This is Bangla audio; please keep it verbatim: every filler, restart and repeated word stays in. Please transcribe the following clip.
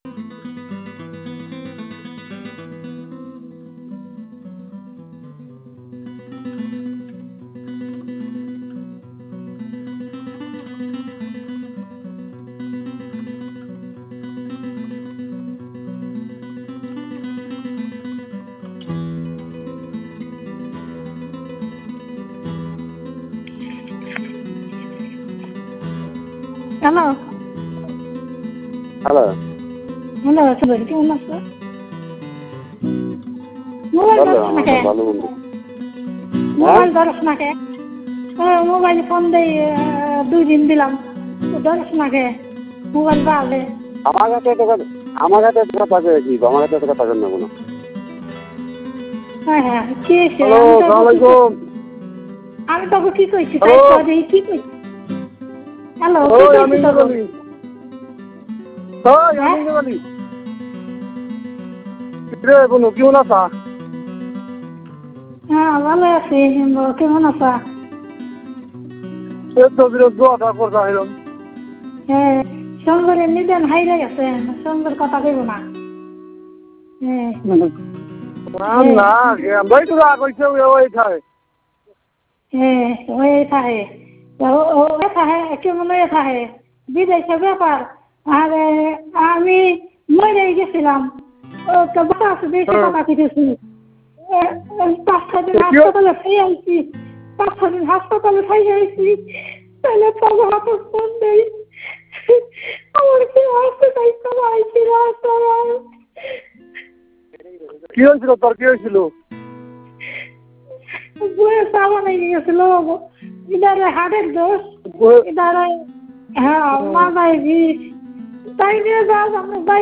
হ্যালো হ্যালো হ্যালো সুবীর কেমন আছো? মোবাইল ভালো ধরছ না কে? ভালো মন্দ মোবাইল ধরছ না কে? মোবাইল ফোন দেই দুই দিন দিলাম ধরছ না কে? মোবাইল পাবে আমার কাছে তো আমার কাছে তো কথা কি আমার কাছে তো কথা কেন নেবো না। হ্যাঁ হ্যাঁ কি হয়েছে? হ্যালো আসসালামু আলাইকুম। আমি তোকে কি কইছি তাই তো কি কইছি? হ্যালো কি ওই কইছি আমি তোকে? বলি ওই আমি বলি রে বলো কেমন আছা? হ্যাঁ ভালো আছি কেমন আছা? এই তো বিরোধ দোয়া করতে হইলাম। হ্যাঁ সঙ্গরের নিদেন হাইরে গেছে সঙ্গের কথা কইব না। হ্যাঁ না আমরাই তো রাগ হইছে ওই খায় হ্যাঁ ওই থাকে ওই থাকে কেমন ওই থাকে বিদেশের ব্যাপার আর আমি মরে গেছিলাম ও তো বাতাস দেশে কথা কেটেছি পাঁচ ছ দিন হাসপাতালে খাই আইছি পাঁচ ছ দিন হাসপাতালে খাই আইছি তাহলে তবে হাতে ফোন দেই আমার কি আসতে তাই তো আইছি রাস্তায় কি হয়েছিল তোর কি হয়েছিল? বয়ে সাবান হয়ে গেছিল ইদারে হাটের দোষ ইদারে হ্যাঁ মাথায় বিষ তাই নিয়ে যাওয়া